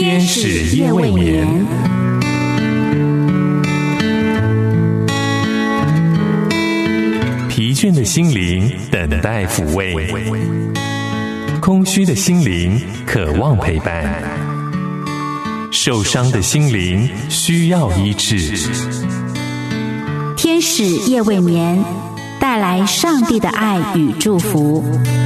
天使夜未眠。疲倦的心灵等待抚慰，空虚的心灵渴望陪伴，受伤的心灵需要医治。 天使夜未眠，带来上帝的爱与祝福。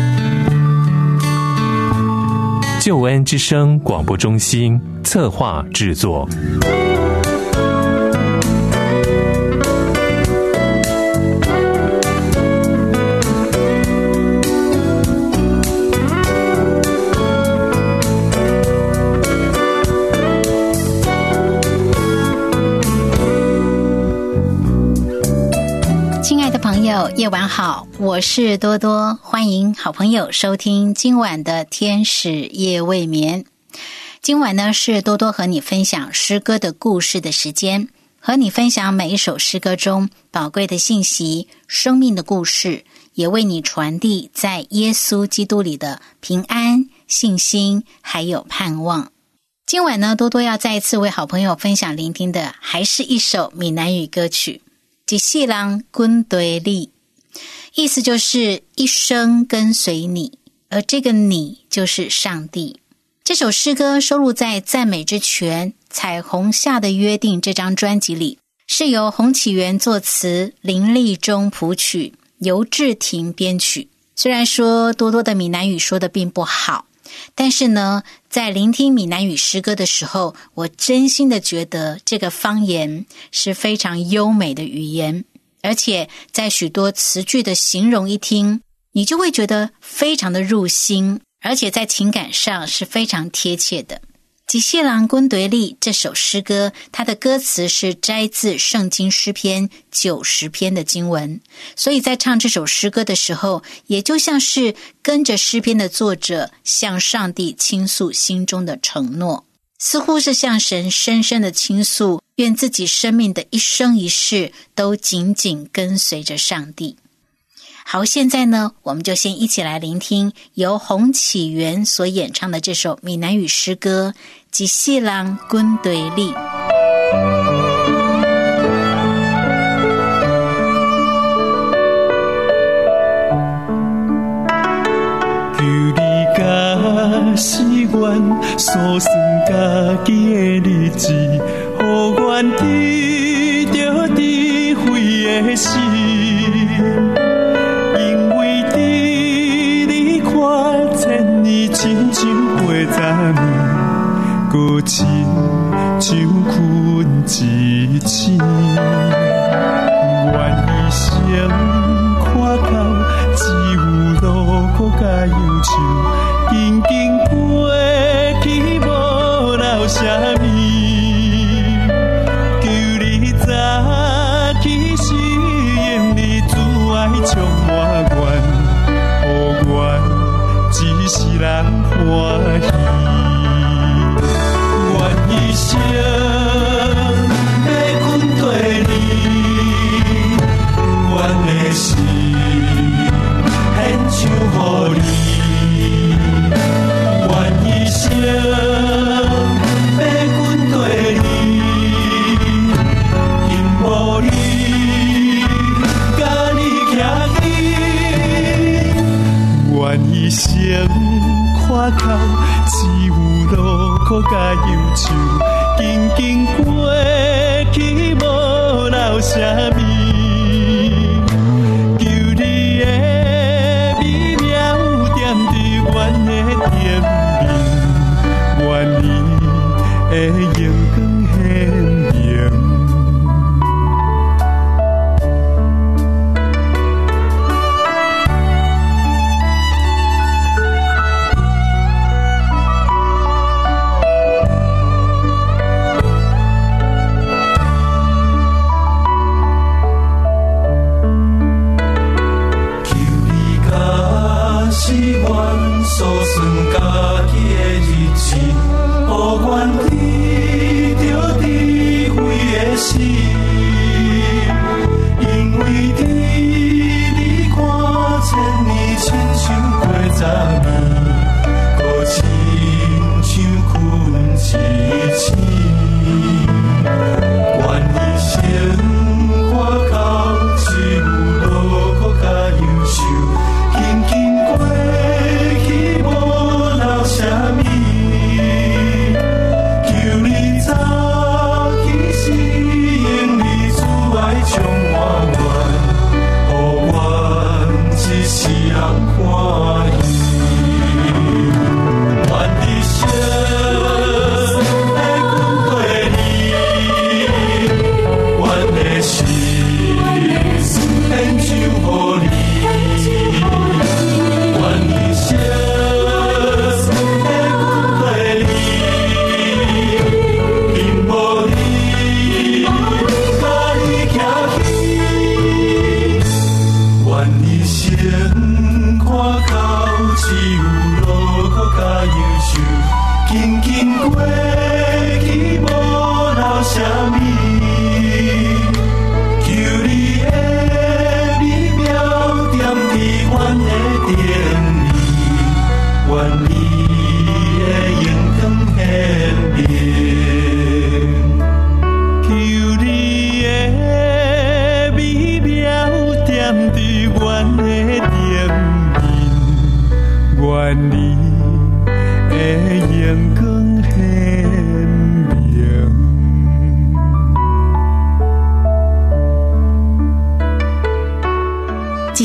救恩之声广播中心策划制作。 夜晚好，我是多多，欢迎好朋友收听今晚的天使夜未眠。今晚呢是多多和你分享诗歌的故事的时间，和你分享每一首诗歌中宝贵的信息、生命的故事，也为你传递在耶稣基督里的平安、信心还有盼望。今晚呢，多多要再一次为好朋友分享聆听的还是一首闽南语歌曲，一世人跟随你，意思就是一生跟随你，而这个你就是上帝。这首诗歌收录在赞美之泉彩虹下的约定这张专辑里，是由洪启源作词，林立中谱曲，尤志廷编曲。虽然说多多的闽南语说的并不好，但是呢，在聆听闽南语诗歌的时候，我真心的觉得这个方言是非常优美的语言，而且在许多词句的形容一听，你就会觉得非常的入心，而且在情感上是非常贴切的。一世人跟随你这首诗歌，它的歌词是摘自圣经诗篇90篇的经文，所以在唱这首诗歌的时候，也就像是跟着诗篇的作者向上帝倾诉心中的承诺，似乎是向神深深的倾诉，愿自己生命的一生一世都紧紧跟随着上帝。好，现在呢，我们就先一起来聆听由洪启源所演唱的这首闽南语诗歌《一世人跟随你》。 求你甲誓愿，所算家己的日子，予阮得着智慧的心。亲像花昨暝，搁亲像困一醒。愿一生看到只有路苦甲忧愁，紧紧过去无留啥物。求你早起适应你主爱充满愿，予阮一世人欢喜，愿一生要跟随你，阮的心献上予你，愿一生要跟随你，幸福你，甲你徛起，愿一生看透，只有路苦甲忧愁，紧紧过去无留啥物。求你的美妙点伫阮的店面，愿你的阳光显明。所算家己的日子，予阮得着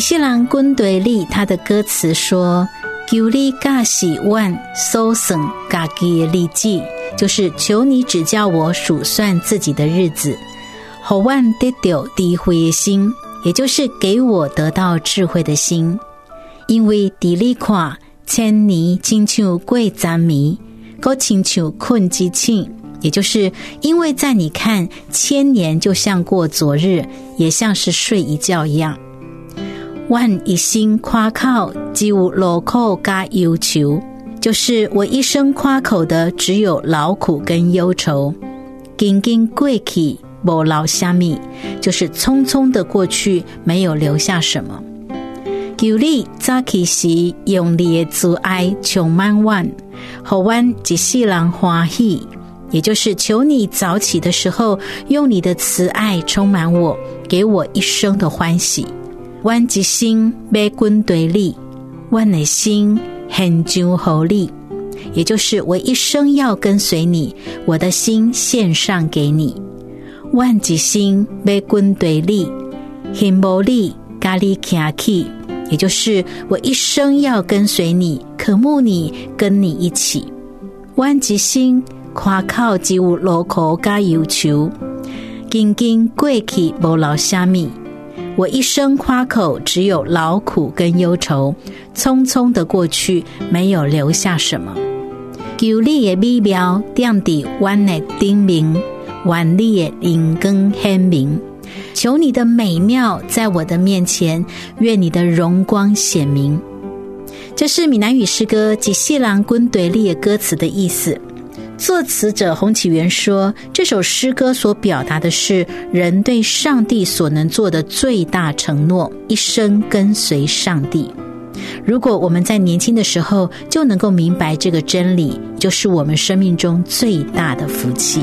西郎军队里他的歌词说，求你教示阮数算家己的日子，就是求你指教我数算自己的日子，让阮得到智慧的心，也就是给我得到智慧的心。因为伫你看千年亲像过昨暝，还亲像困之醒，也就是因为在你看千年就像过昨日，也像是睡一觉一样。阮一生夸口只有劳苦加忧愁，就是我一生夸口的只有劳苦跟忧愁。紧紧过去没留什么，就是匆匆的过去，没有留下什么。求你早起时用你的慈爱充满阮，让阮一世人欢喜，也就是求你早起的时候用你的慈爱充满我，给我一生的欢喜。阮一生要跟对你，阮的心献上给你，也就是我一生要跟随你，我的心献上给你。阮一生要跟对你，羡慕你跟你行去，也就是我一生要跟随你，渴慕你，跟你一起。阮一生看口只有劳苦加忧愁，紧紧过去没留什么。我一生夸口只有劳苦跟忧愁，匆匆的过去，没有留下什么。求你的美妙点伫阮的顶面，愿你的灵光显明。求你的美妙在我的面前，愿你的荣光显明。这是闽南语诗歌及西郎军队里的歌词的意思。作词者洪启源说，这首诗歌所表达的是人对上帝所能做的最大承诺，一生跟随上帝。如果我们在年轻的时候就能够明白这个真理，就是我们生命中最大的福气。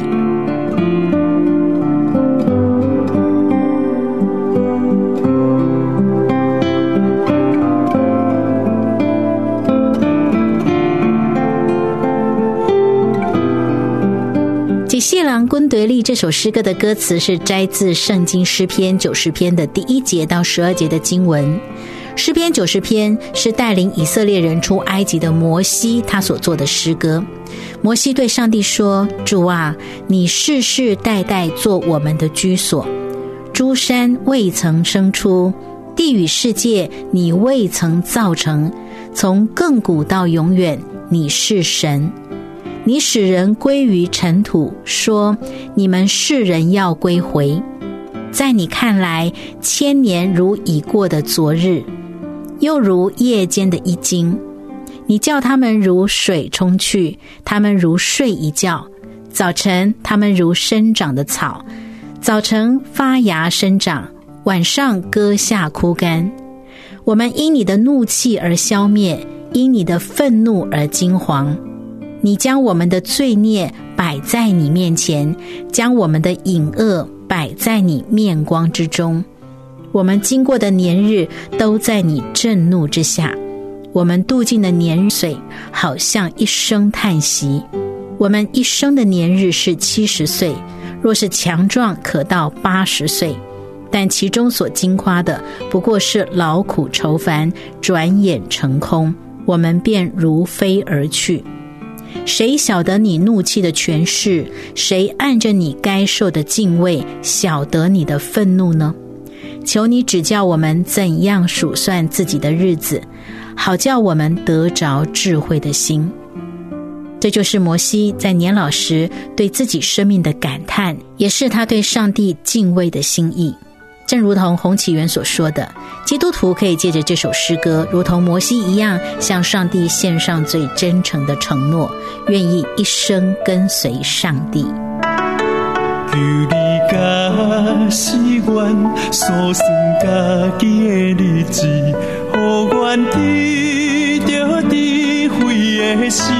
西郎军队里这首诗歌的歌词是摘自圣经诗篇90篇的第1节到12节的经文。诗篇90篇是带领以色列人出埃及的摩西他所做的诗歌。摩西对上帝说，主啊，你世世代代做我们的居所，诸山未曾生出，地与世界你未曾造成，从亘古到永远，你是神。你使人归于尘土，说你们世人要归回。在你看来，千年如已过的昨日，又如夜间的一惊。你叫他们如水冲去，他们如睡一觉。早晨他们如生长的草，早晨发芽生长，晚上割下枯干。我们因你的怒气而消灭，因你的愤怒而惊惶。你将我们的罪孽摆在你面前，将我们的隐恶摆在你面光之中。我们经过的年日都在你震怒之下，我们度尽的年岁好像一声叹息。我们一生的年日是70岁，若是强壮可到80岁，但其中所经夸的不过是劳苦愁烦，转眼成空，我们便如飞而去。谁晓得你怒气的权势？谁按着你该受的敬畏晓得你的愤怒呢？求你指教我们怎样数算自己的日子，好叫我们得着智慧的心。这就是摩西在年老时对自己生命的感叹，也是他对上帝敬畏的心意。正如同洪启源所说的，基督徒可以借着这首诗歌，如同摩西一样，向上帝献上最真诚的承诺，愿意一生跟随上帝。 求你教示阮数算家己的日子，予阮得到智慧的心，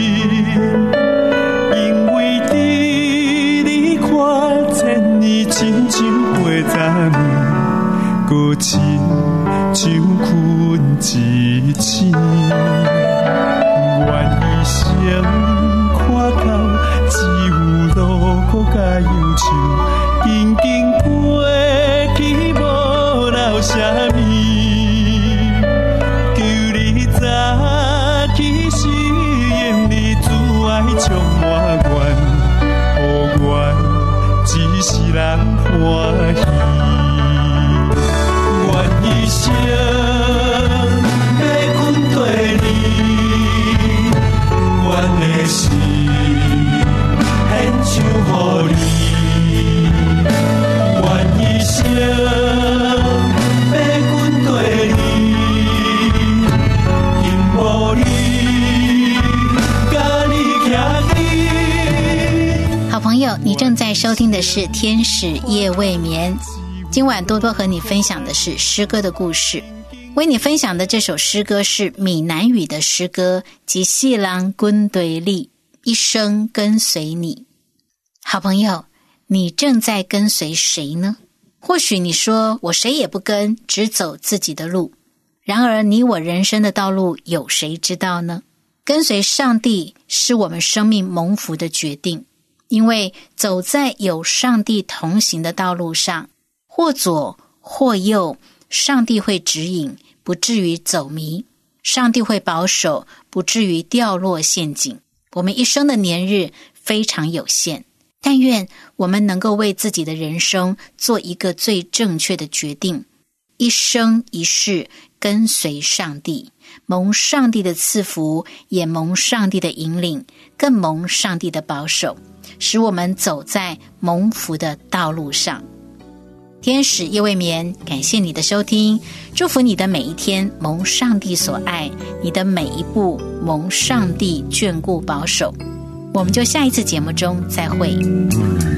因为伫你看千年亲像过昨暝，搁亲像困一醒。愿一生看到只有劳苦甲忧愁，紧紧过去无留什么。 朋友，你正在收听的是天使夜未眠。今晚多多和你分享的是诗歌的故事。为你分享的这首诗歌是闽南语的诗歌，即细郎滚对立，一生跟随你。好朋友，你正在跟随谁呢？或许你说我谁也不跟，只走自己的路。然而你我人生的道路有谁知道呢？跟随上帝是我们生命蒙福的决定，因为走在有上帝同行的道路上，或左或右，上帝会指引，不至于走迷；上帝会保守，不至于掉落陷阱。我们一生的年日非常有限，但愿我们能够为自己的人生做一个最正确的决定，一生一世跟随上帝，蒙上帝的赐福，也蒙上帝的引领，更蒙上帝的保守，使我们走在蒙福的道路上。天使夜未眠，感谢你的收听，祝福你的每一天蒙上帝所爱，你的每一步蒙上帝眷顾保守。我们就下一次节目中再会。